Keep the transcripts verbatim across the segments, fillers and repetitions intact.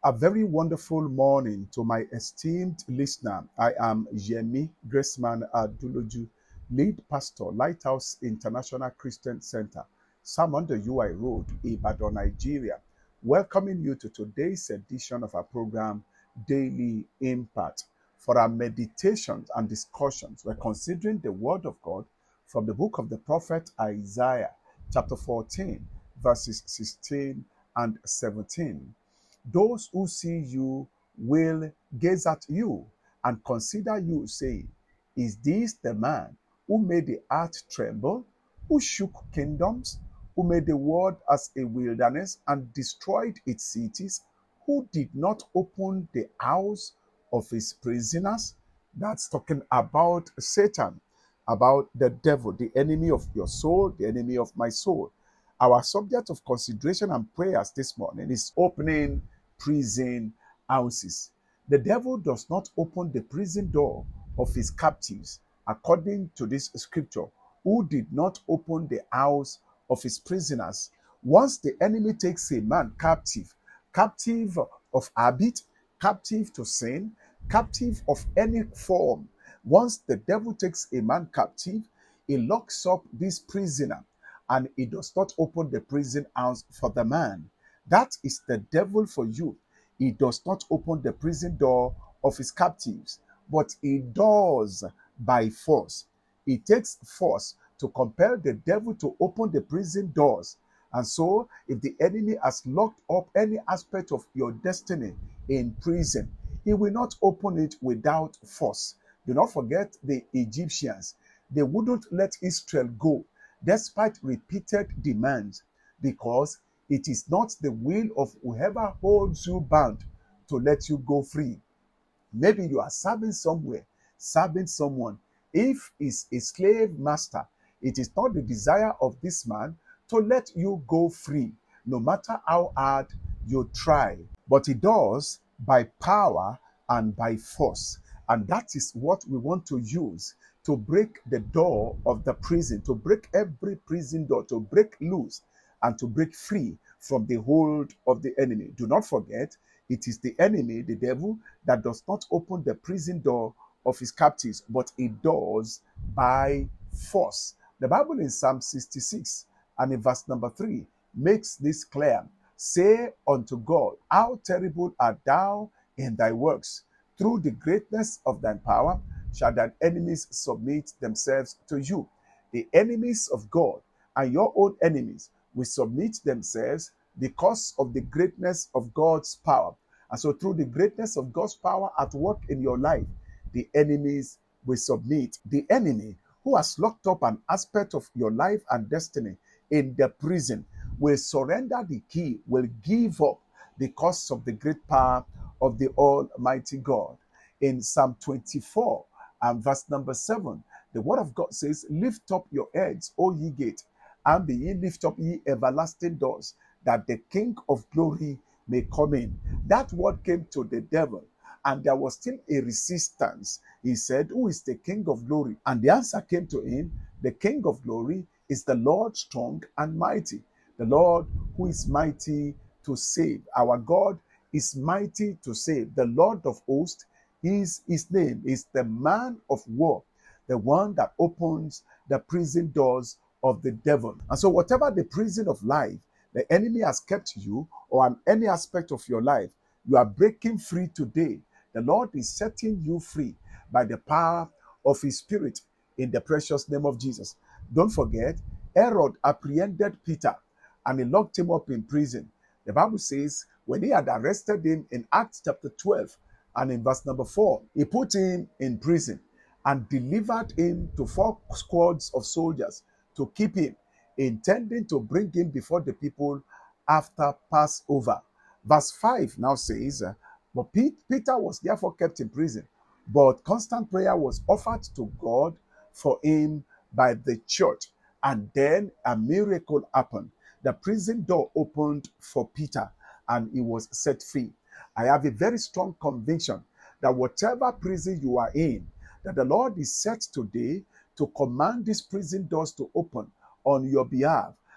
A very wonderful morning to my esteemed listener. I am Yemi Graceman Aduloju, lead pastor, Lighthouse International Christian Center, Salmon the U I Road, Ibadan, Nigeria, welcoming you to today's edition of our program, Daily Impact. For our meditations and discussions, we're considering the Word of God from the book of the prophet Isaiah, chapter fourteen, verses sixteen and seventeen. Those who see you will gaze at you and consider you, saying, is this the man who made the earth tremble, who shook kingdoms, who made the world as a wilderness and destroyed its cities, who did not open the house of his prisoners? That's talking about Satan, about the devil, the enemy of your soul, the enemy of my soul. Our subject of consideration and prayers this morning is opening prison houses. The devil does not open the prison door of his captives, according to this scripture, who did not open the house of his prisoners. Once the enemy takes a man captive, captive of habit, captive to sin, captive of any form, once the devil takes a man captive, he locks up this prisoner and he does not open the prison house for the man. That is the devil for you. He does not open the prison door of his captives, but he does by force. He takes force to compel the devil to open the prison doors. And so, if the enemy has locked up any aspect of your destiny in prison, he will not open it without force. Do not forget the Egyptians. They wouldn't let Israel go despite repeated demands, because it is not the will of whoever holds you bound to let you go free. Maybe you are serving somewhere, serving someone. If he's a slave master, it is not the desire of this man to let you go free, no matter how hard you try. But he does by power and by force. And that is what we want to use to break the door of the prison, to break every prison door, to break loose and to break free from the hold of the enemy. Do not forget, it is the enemy, the devil, that does not open the prison door of his captives, but he does by force. The Bible in Psalm sixty-six and in verse number three makes this clear. Say unto God, how terrible art thou in thy works. Through the greatness of thy power shall thine enemies submit themselves to you. The enemies of God and your own enemies will submit themselves because of the greatness of God's power. And so through the greatness of God's power at work in your life, the enemies will submit. The enemy who has locked up an aspect of your life and destiny in the prison will surrender the key, will give up because of the great power of the Almighty God. In Psalm twenty-four and verse number seven, the word of God says, lift up your heads, O ye gates, and be ye lift up ye everlasting doors, that the King of glory may come in. That word came to the devil, and there was still a resistance. He said, who is the King of glory? And the answer came to him, the King of glory is the Lord strong and mighty, the Lord who is mighty to save. Our God is mighty to save. The Lord of hosts is his name, is the man of war, the one that opens the prison doors of the devil. And so whatever the prison of life the enemy has kept you, or on any aspect of your life, you are breaking free today. The Lord is setting you free by the power of his Spirit in the precious name of Jesus. Don't forget, Herod apprehended Peter and he locked him up in prison. The Bible says when he had arrested him in Acts chapter twelve and in verse number four, he put him in prison and delivered him to four squads of soldiers to keep him, intending to bring him before the people after Passover. Verse five now says, but Peter was therefore kept in prison, but constant prayer was offered to God for him by the church. And then a miracle happened. The prison door opened for Peter and he was set free. I have a very strong conviction that whatever prison you are in, that the Lord is set today to command these prison doors to open on your behalf.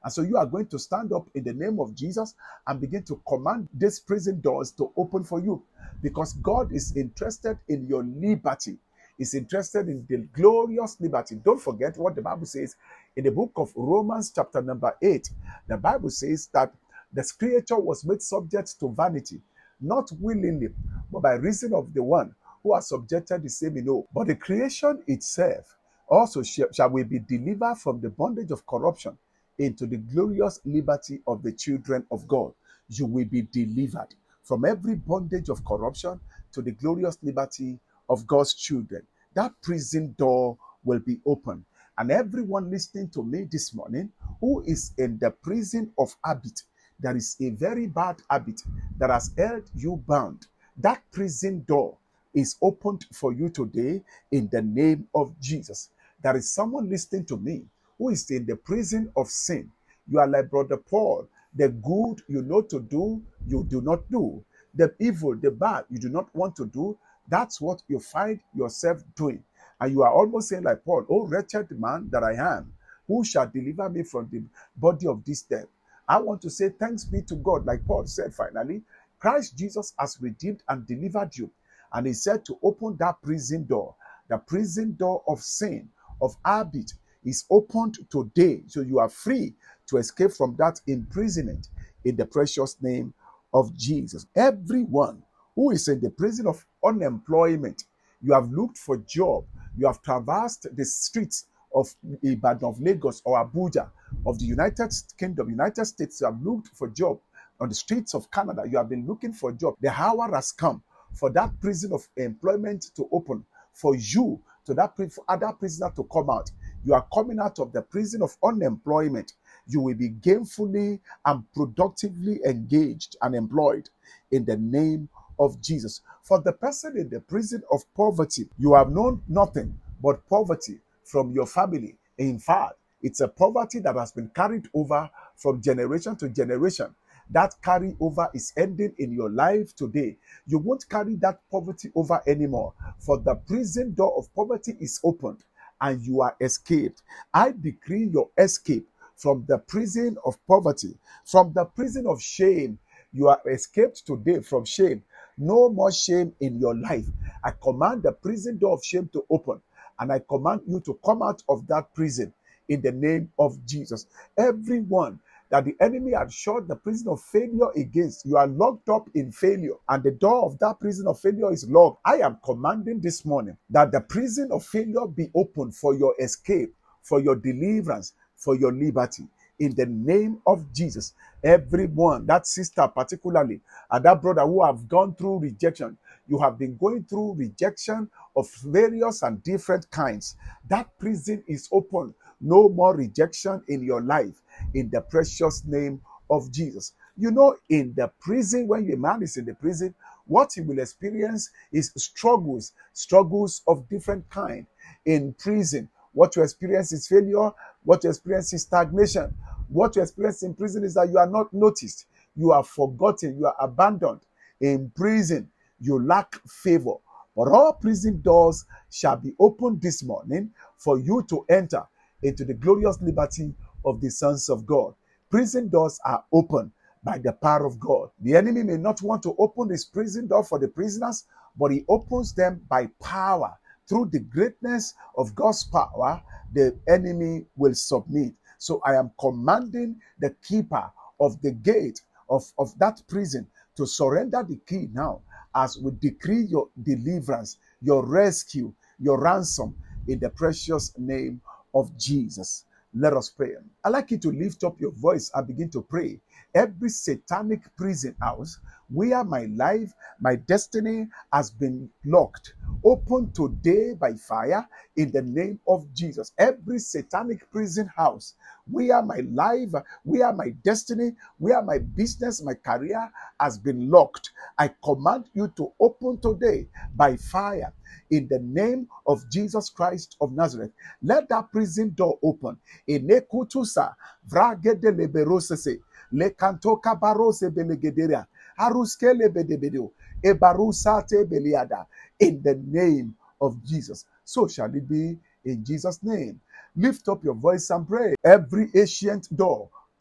And so you are going to stand up in the name of Jesus and begin to command these prison doors to open for you, because God is interested in your liberty. Is interested in the glorious liberty. Don't forget what the Bible says in the book of Romans chapter number eight. The Bible says that the creature was made subject to vanity, not willingly, but by reason of the one who has subjected the same in all. But the creation itself also shall we be delivered from the bondage of corruption into the glorious liberty of the children of God. You will be delivered from every bondage of corruption to the glorious liberty of God's children. That prison door will be open. And everyone listening to me this morning who is in the prison of habit, there is a very bad habit that has held you bound. That prison door is opened for you today in the name of Jesus. There is someone listening to me who is in the prison of sin. You are like Brother Paul. The good you know to do, you do not do. The evil, the bad, you do not want to do. That's what you find yourself doing. And you are almost saying like Paul, oh wretched man that I am, who shall deliver me from the body of this death? I want to say thanks be to God. Like Paul said finally, Christ Jesus has redeemed and delivered you. And he said to open that prison door. The prison door of sin, of habit, is opened today. So you are free to escape from that imprisonment in the precious name of Jesus. Everyone who is in the prison of unemployment, you have looked for job, you have traversed the streets of Ibadan, of Lagos, or Abuja, of the United Kingdom, United States, you have looked for job. On the streets of Canada, you have been looking for a job. The hour has come for that prison of employment to open, for you, to that for other prisoner to come out. You are coming out of the prison of unemployment. You will be gainfully and productively engaged and employed in the name of Jesus. For the person in the prison of poverty, you have known nothing but poverty from your family. In fact, it's a poverty that has been carried over from generation to generation. That carry over is ending in your life today. You won't carry that poverty over anymore, for the prison door of poverty is opened and you are escaped. I decree your escape from the prison of poverty, from the prison of shame. You are escaped today from shame. No more shame in your life. I command the prison door of shame to open, and I command you to come out of that prison in the name of Jesus. Everyone that the enemy had shut the prison of failure against, you are locked up in failure, and the door of that prison of failure is locked. I am commanding this morning that the prison of failure be opened for your escape, for your deliverance, for your liberty. In the name of Jesus, everyone, that sister particularly, and that brother who have gone through rejection, you have been going through rejection of various and different kinds. That prison is open. No more rejection in your life, in the precious name of Jesus. You know, in the prison, when a man is in the prison, what he will experience is struggles, struggles of different kind. In prison, what you experience is failure, what you experience is stagnation. What you experience in prison is that you are not noticed, you are forgotten, you are abandoned. In prison, you lack favor. But all prison doors shall be opened this morning for you to enter into the glorious liberty of the sons of God. Prison doors are open by the power of God. The enemy may not want to open this prison door for the prisoners, but he opens them by power. Through the greatness of God's power, the enemy will submit. So I am commanding the keeper of the gate of, of that prison to surrender the key now, as we decree your deliverance, your rescue, your ransom in the precious name of Jesus. Let us pray. I'd like you to lift up your voice and begin to pray. Every satanic prison house where my life, my destiny has been locked, open today by fire in the name of Jesus. Every satanic prison house where my life, where my destiny, where my business, my career has been locked, I command you to open today by fire in the name of Jesus Christ of Nazareth. Let that prison door open. Enekutusa vragede leberosese lekantoka barose belegederia haruskele bedebedo ebarusate beliada. In the name of Jesus, so shall it be in Jesus' name. Lift up your voice and pray. Every ancient door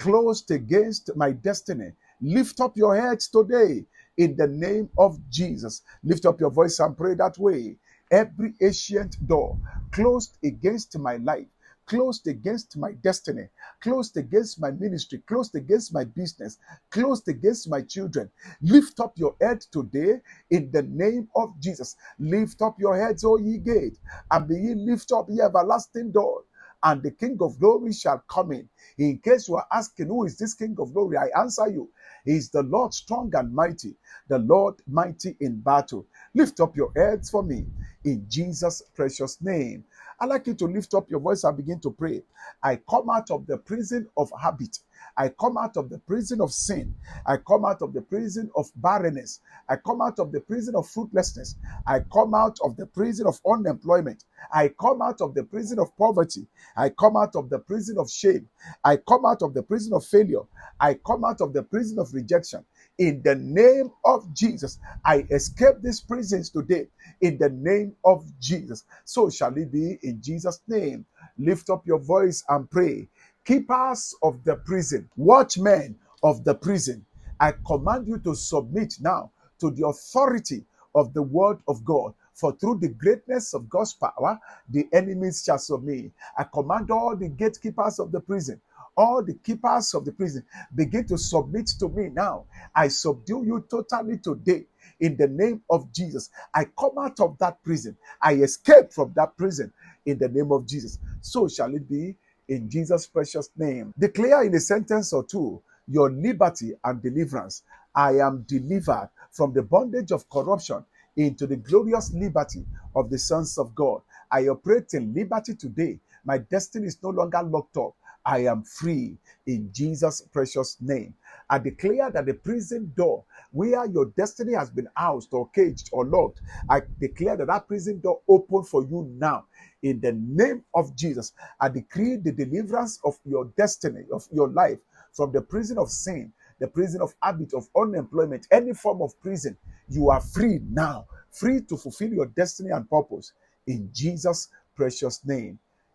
closed against my destiny. Lift up your heads today in the name of Jesus. Lift up your voice and pray that way. Every ancient door closed against my life, closed against my destiny, closed against my ministry, closed against my business, closed against my children. Lift up your head today in the name of Jesus. Lift up your heads, O ye gate, and be ye lift up, ye everlasting door, and the King of glory shall come in. In case you are asking, who is this King of glory? I answer you, he is the Lord strong and mighty, the Lord mighty in battle. Lift up your heads for me in Jesus' precious name. I'd like you to lift up your voice and begin to pray. I come out of the prison of habit. I come out of the prison of sin. I come out of the prison of barrenness. I come out of the prison of fruitlessness. I come out of the prison of unemployment. I come out of the prison of poverty. I come out of the prison of shame. I come out of the prison of failure. I come out of the prison of rejection. In the name of Jesus, I escape these prisons today. In the name of Jesus, so shall it be in Jesus' name. Lift up your voice and pray. Keepers of the prison, watchmen of the prison, I command you to submit now to the authority of the word of God. For through the greatness of God's power, the enemies shall submit. I command all the gatekeepers of the prison, all the keepers of the prison, begin to submit to me now. I subdue you totally today. In the name of Jesus, I come out of that prison. I escape from that prison in the name of Jesus. So shall it be in Jesus' precious name. Declare in a sentence or two your liberty and deliverance. I am delivered from the bondage of corruption into the glorious liberty of the sons of God. I operate in liberty today. My destiny is no longer locked up. I am free in Jesus' precious name. I declare that the prison door where your destiny has been housed or caged or locked, I declare that that prison door open for you now. In the name of Jesus, I decree the deliverance of your destiny, of your life, from the prison of sin, the prison of habit, of unemployment, any form of prison. You are free now, free to fulfill your destiny and purpose. In Jesus' precious name.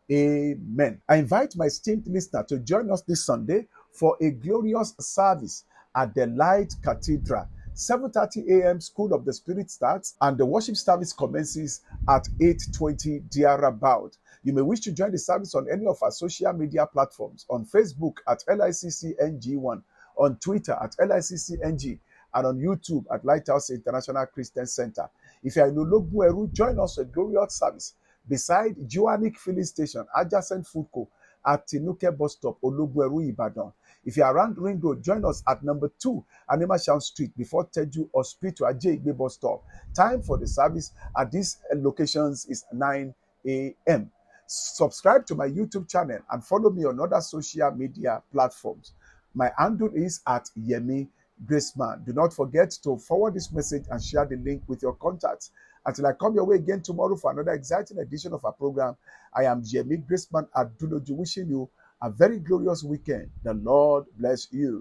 Amen. I invite my esteemed listener to join us this Sunday for a glorious service at the Light Cathedral. seven thirty a m School of the Spirit starts and the worship service commences at eight twenty thereabout. You may wish to join the service on any of our social media platforms, on Facebook at L I C C N G one, on Twitter at L I C C N G, and on YouTube at Lighthouse International Christian Center. If you are in Ologbueru, join us at glorious service beside Joannic Filling Station, adjacent Foodco at Tinuke Bus Stop, Ologbueru, Ibadan. If you are around Ring Road, join us at number two, Animashan Street, before Teju Hospital at J Igbe Bus Stop. Time for the service at these locations is nine a m Subscribe to my YouTube channel and follow me on other social media platforms. My handle is at Yemi Graceman. Do not forget to forward this message and share the link with your contacts. Until I come your way again tomorrow for another exciting edition of our program, I am Yemi Graceman Aduloju, wishing you a very glorious weekend. The Lord bless you.